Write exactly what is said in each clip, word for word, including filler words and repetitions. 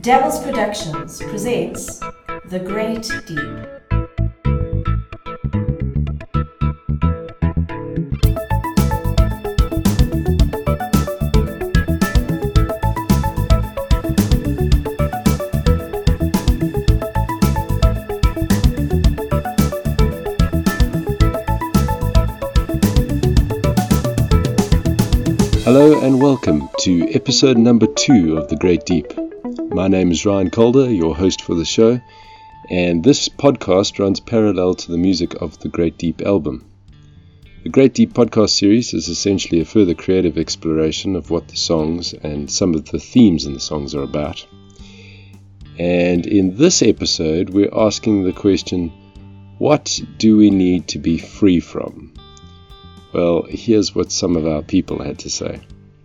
Devils Productions presents The Great Deep. Hello and welcome to episode number two of The Great Deep. My name is Ryan Calder, your host for the show, and this podcast runs parallel to the music of the Great Deep album. The Great Deep podcast series is essentially a further creative exploration of what the songs and some of the themes in the songs are about. And in this episode, we're asking the question, what do we need to be free from? Well, here's what some of our people had to say.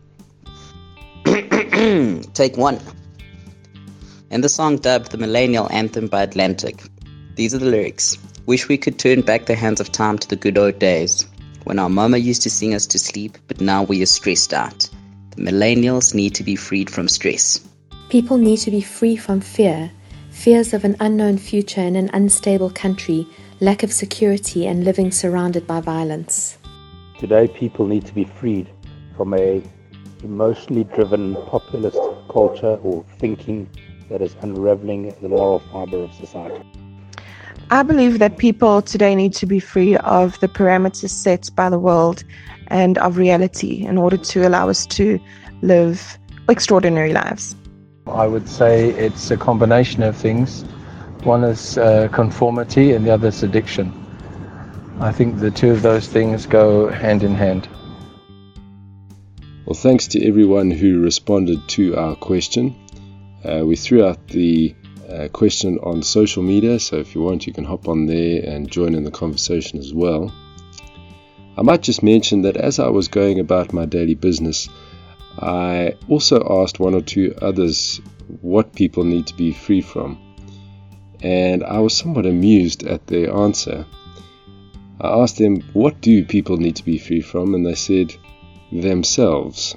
Take one. In the song dubbed the Millennial Anthem by Atlantic, these are the lyrics. Wish we could turn back the hands of time to the good old days, when our mama used to sing us to sleep, but now we are stressed out. The millennials need to be freed from stress. People need to be free from fear, fears of an unknown future in an unstable country, lack of security and living surrounded by violence. Today, people need to be freed from a emotionally driven populist culture or thinking that is unraveling the moral fiber of society. I believe that people today need to be free of the parameters set by the world and of reality in order to allow us to live extraordinary lives. I would say it's a combination of things. One is uh, conformity and the other is addiction. I think the two of those things go hand in hand. Well, thanks to everyone who responded to our question. Uh, we threw out the uh, question on social media, so if you want, you can hop on there and join in the conversation as well. I might just mention that as I was going about my daily business, I also asked one or two others what people need to be free from, and I was somewhat amused at their answer. I asked them, what do people need to be free from? And they said, themselves.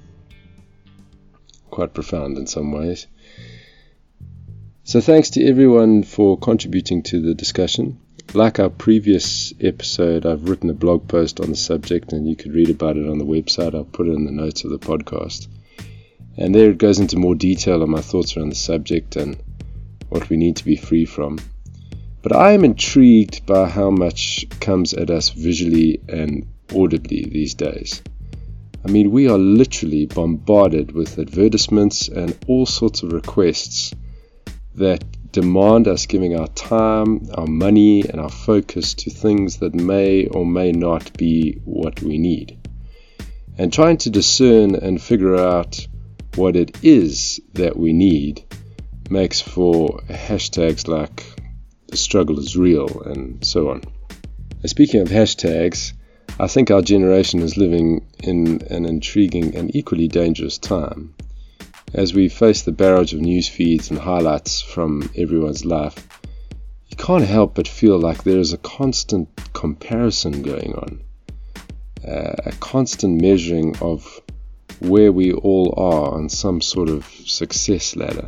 Quite profound in some ways. So thanks to everyone for contributing to the discussion. Like our previous episode, I've written a blog post on the subject and you could read about it on the website. I'll put it in the notes of the podcast. And there it goes into more detail on my thoughts around the subject and what we need to be free from. But I am intrigued by how much comes at us visually and audibly these days. I mean, we are literally bombarded with advertisements and all sorts of requests that demand us giving our time, our money, and our focus to things that may or may not be what we need. And trying to discern and figure out what it is that we need makes for hashtags like the struggle is real, and so on. Now, speaking of hashtags, I think our generation is living in an intriguing and equally dangerous time. As we face the barrage of news feeds and highlights from everyone's life, you can't help but feel like there is a constant comparison going on, uh, a constant measuring of where we all are on some sort of success ladder.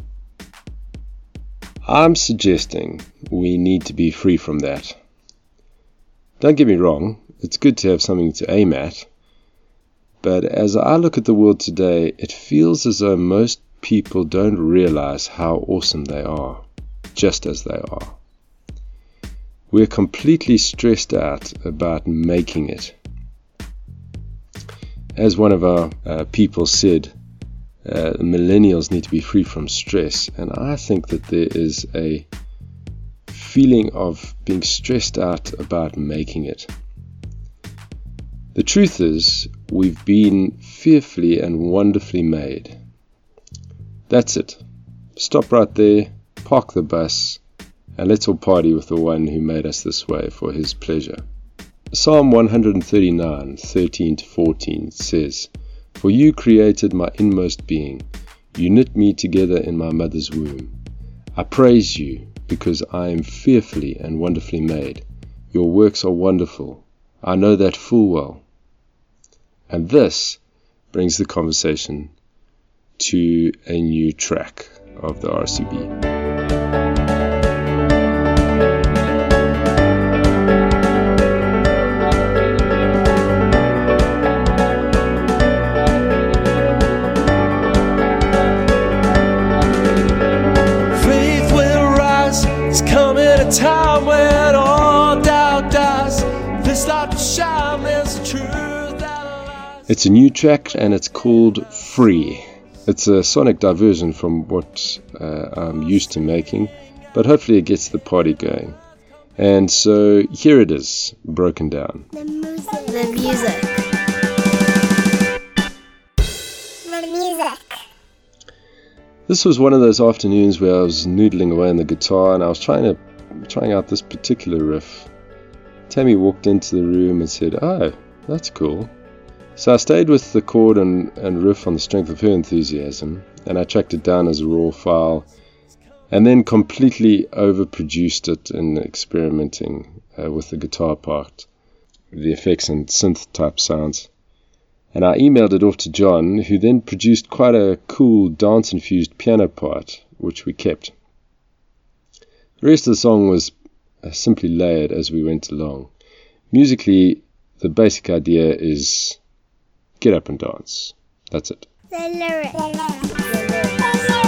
I'm suggesting we need to be free from that. Don't get me wrong, it's good to have something to aim at, but as I look at the world today, it feels as though most people don't realize how awesome they are, just as they are. We're completely stressed out about making it. As one of our uh, people said, Uh, millennials need to be free from stress, and I think that there is a feeling of being stressed out about making it. The truth is, we've been fearfully and wonderfully made. That's it. Stop right there, park the bus, and let's all party with the one who made us this way for his pleasure. Psalm one thirty-nine, thirteen to fourteen says, For you created my inmost being. You knit me together in my mother's womb. I praise you because I am fearfully and wonderfully made. Your works are wonderful. I know that full well. And this brings the conversation to a new track. of the R C B. A time when all doubt dies, this light will shine, there's a truth that lies. It's a new track and it's called Free. It's a sonic diversion from what uh, I'm used to making, but hopefully it gets the party going. And so here it is, broken down. The music. The music. The music. This was one of those afternoons where I was noodling away on the guitar and I was trying to trying out this particular riff. Tammy walked into the room and said, "Oh, that's cool." So I stayed with the chord and, and riff on the strength of her enthusiasm, and I tracked it down as a raw file and then completely overproduced it in experimenting uh, with the guitar part, the effects and synth type sounds. And I emailed it off to John, who then produced quite a cool dance-infused piano part, which we kept. The rest of the song was uh, simply layered as we went along. Musically, the basic idea is get up and dance. That's it. The lyrics. The lyrics.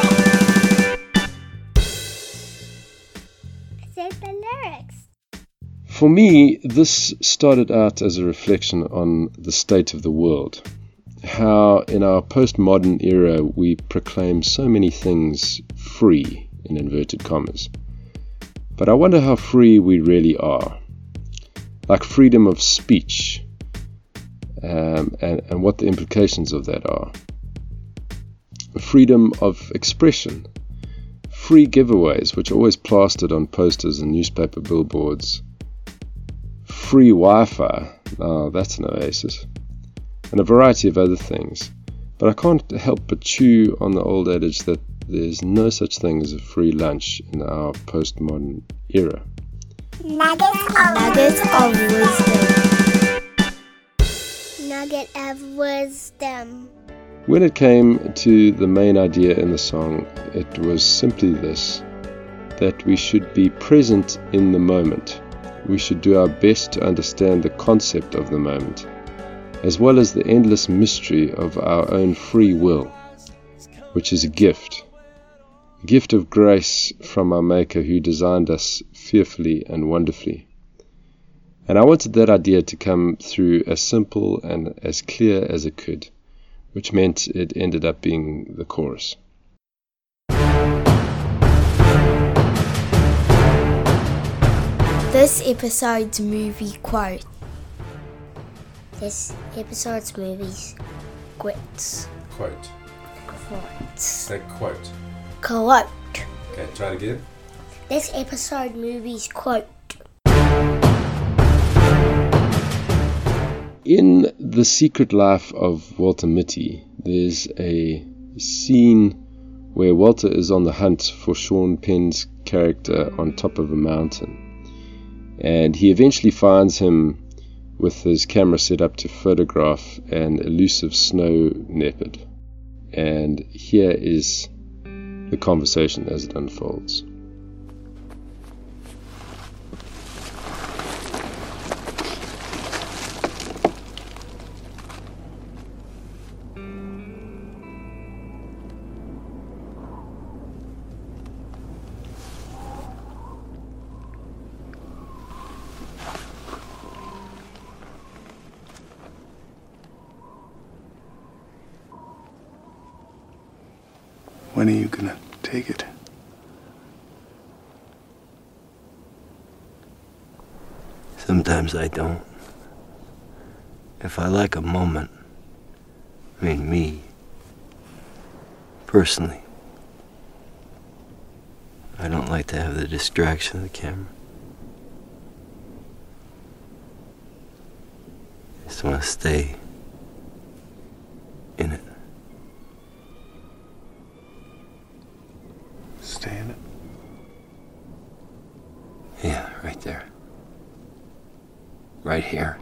I said the lyrics. For me, this started out as a reflection on the state of the world. How in our postmodern era we proclaim so many things free, in inverted commas. But I wonder how free we really are. Like freedom of speech, um, and, and what the implications of that are. Freedom of expression. Free giveaways, which are always plastered on posters and newspaper billboards. Free Wi-Fi, oh, that's an oasis. And a variety of other things. But I can't help but chew on the old adage that there's no such thing as a free lunch in our postmodern era. Nuggets of, Nuggets of wisdom. Nugget of wisdom. When it came to the main idea in the song, it was simply this, that we should be present in the moment. We should do our best to understand the concept of the moment, as well as the endless mystery of our own free will, which is a gift. A gift of grace from our Maker who designed us fearfully and wonderfully. And I wanted that idea to come through as simple and as clear as it could, which meant it ended up being the chorus. This episode's movie quote. This episode's movie's quotes. Quote. Quotes. Say quote. Quote. Okay, try it again. This episode movie's quote. In The Secret Life of Walter Mitty, there's a scene where Walter is on the hunt for Sean Penn's character on top of a mountain. And he eventually finds him with his camera set up to photograph an elusive snow leopard. And here is the conversation as it unfolds. When are you gonna take it? Sometimes I don't. If I like a moment, I mean me, personally, I don't like to have the distraction of the camera. I just want to stay in it. Stay in it? Yeah, right there. Right here.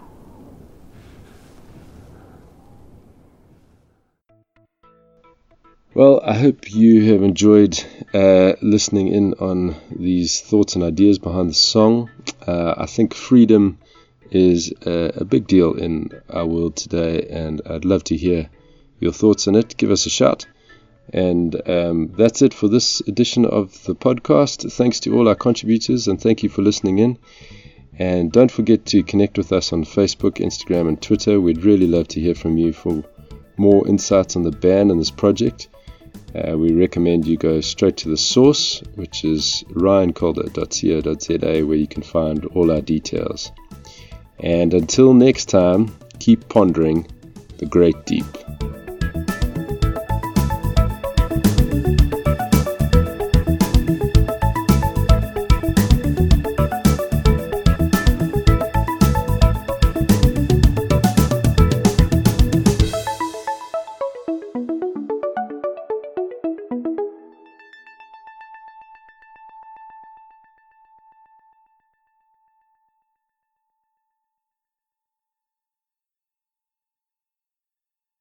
Well, I hope you have enjoyed uh, listening in on these thoughts and ideas behind the song. Uh, I think freedom is a, a big deal in our world today, and I'd love to hear your thoughts on it. Give us a shout. And um, that's it for this edition of the podcast. Thanks to all our contributors, and thank you for listening in. And don't forget to connect with us on Facebook, Instagram, and Twitter. We'd really love to hear from you for more insights on the band and this project. Uh, we recommend you go straight to the source, which is ryan calder dot co dot za, where you can find all our details. And until next time, keep pondering the great deep.